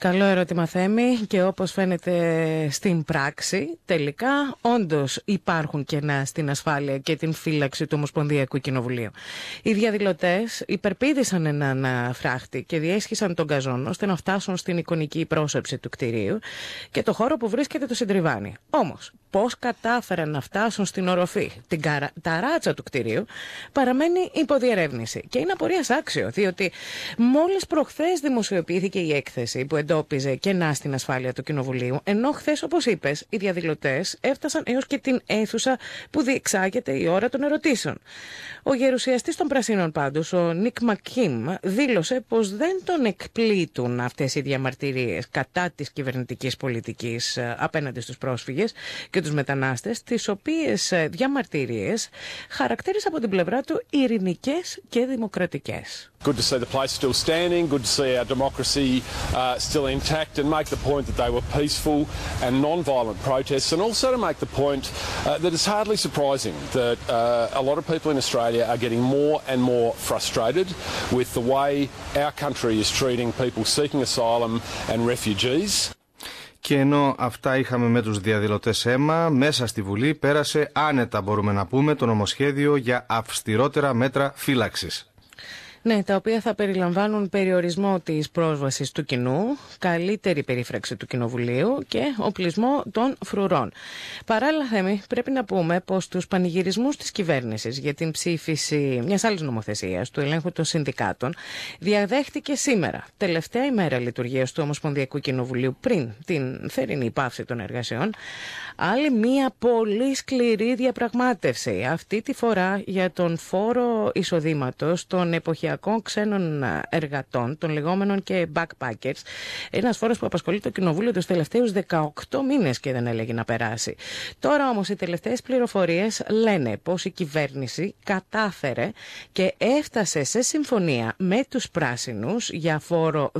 Καλό ερώτημα, Θέμη, και όπως φαίνεται στην πράξη, τελικά όντως υπάρχουν κενά στην ασφάλεια και την φύλαξη του Ομοσπονδιακού Κοινοβουλίου. Οι διαδηλωτές υπερπήδησαν έναν φράχτη και διέσχισαν τον καζόν ώστε να φτάσουν στην εικονική πρόσωψη του κτηρίου και το χώρο που βρίσκεται το συντριβάνι. Όμως, πώς κατάφεραν να φτάσουν στην οροφή, την ταράτσα του κτηρίου, παραμένει υποδιερεύνηση. Και είναι απορίας άξιο, διότι μόλις προχθές δημοσιοποιήθηκε η έκθεση που εντόπιζε κενά στην ασφάλεια του Κοινοβουλίου, ενώ χθες, όπως είπες, οι διαδηλωτές έφτασαν έως και την αίθουσα που διεξάγεται η ώρα των ερωτήσεων. Ο γερουσιαστής των Πρασίνων, πάντως, ο Νίκ Μακκίμ, δήλωσε πως δεν τον εκπλήττουν αυτές οι διαμαρτυρίες κατά της κυβερνητικής πολιτικής απέναντι στους πρόσφυγες και τους μετανάστες, τις οποίες διαμαρτυρίες χαρακτήρισε από την πλευρά του ειρηνικές και δημοκρατικές. Good to see the place still standing, good to see our democracy still intact, and make the point that they were peaceful and non-violent protests, and also to make the point that it's hardly surprising that a lot of people in Australia are getting more and more frustrated with the way our country is treating people seeking asylum and refugees. Και ενώ αυτά είχαμε με τους διαδηλωτές αίμα, μέσα στη Βουλή πέρασε άνετα, μπορούμε να πούμε, το νομοσχέδιο για αυστηρότερα μέτρα φύλαξης. Ναι, τα οποία θα περιλαμβάνουν περιορισμό της πρόσβασης του κοινού, καλύτερη περίφραξη του Κοινοβουλίου και οπλισμό των φρουρών. Παράλληλα, Θέμη, πρέπει να πούμε πως τους πανηγυρισμούς της κυβέρνησης για την ψήφιση μιας άλλης νομοθεσίας, του ελέγχου των συνδικάτων, διαδέχτηκε σήμερα, τελευταία ημέρα λειτουργίας του Ομοσπονδιακού Κοινοβουλίου πριν την θερινή πάυση των εργασιών, άλλη μία πολύ σκληρή διαπραγμάτευση. Αυτή τη φορά για τον φόρο εισοδήματος των εποχιακών ξένων εργατών, των λεγόμενων και backpackers, ένας φόρος που απασχολεί το Κοινοβούλιο τους τελευταίους 18 μήνες και δεν έλεγε να περάσει. Τώρα όμως οι τελευταίες πληροφορίες λένε πως η κυβέρνηση κατάφερε και έφτασε σε συμφωνία με τους πράσινους για φόρο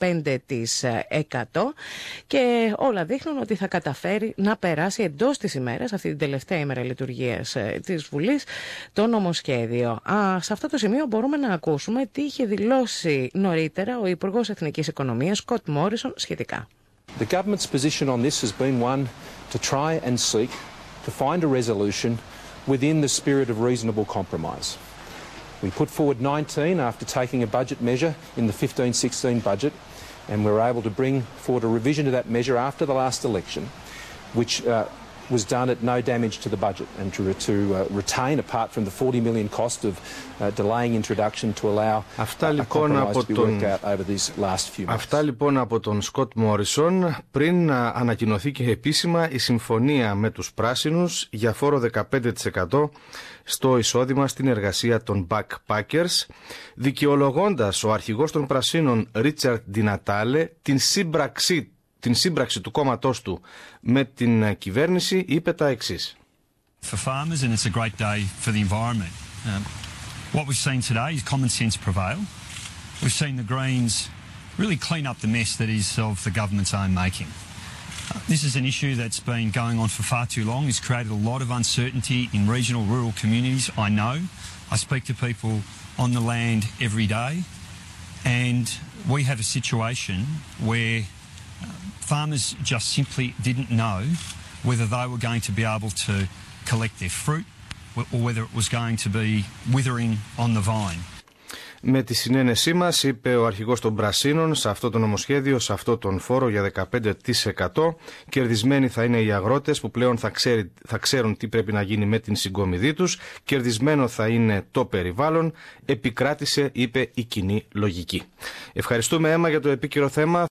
15% και όλα δείχνουν ότι θα καταφέρει να περάσει εντός της ημέρας, αυτή την τελευταία ημέρα λειτουργίας της Βουλής, το νομοσχέδιο. Σε αυτό το σημείο μπορούμε να ακούσουμε τι είχε δηλώσει νωρίτερα ο Υπουργός Εθνικής Οικονομίας Σκοτ Μόρισον σχετικά. The government's position on this has been one to try and seek to find a resolution within the spirit of reasonable compromise. We put forward 19 after taking a budget measure in the 15-16 budget, and we were able to bring forward a revision to that measure after the last election, which was done at no damage to the budget, and to retain, apart from the 40 million cost of delaying introduction, to allow a compromise to be worked out over these last few months. Αυτά λοιπόν από τον Σκοτ Μόρισον πριν ανακοινωθεί και επίσημα η συμφωνία με τους πράσινους για φόρο 15% στο εισόδημα στην εργασία των backpackers, δικαιολογώντας ο αρχηγός των Πρασίνων Ρίτσαρντ Ντινατάλε την σύμπραξη του κόμματός του με την κυβέρνηση, είπε τα εξής. For farmers, and it's a great day for the environment. What we've seen today is common sense prevail. We've seen the Greens really clean up the mess that is of the government's own making. This is an issue that's been going on for far too long. It's created a lot of uncertainty in regional rural communities. I know. I speak to people on the land every day, and we have a situation where farmers just simply didn't know whether they were going to be able to collect their fruit or whether it was going to be withering on the vine. Με τη συνένεσή μας, είπε ο αρχηγός των Πρασίνων, σε αυτό το νομοσχέδιο, σε αυτό τον φόρο για 15%, κερδισμένοι θα είναι οι αγρότες που πλέον θα ξέρουν τι πρέπει να γίνει με την συγκομιδή τους, κερδισμένο θα είναι το περιβάλλον, επικράτησε, είπε, η κοινή λογική. Ευχαριστούμε, Έμα, για το επίκαιρο θέμα.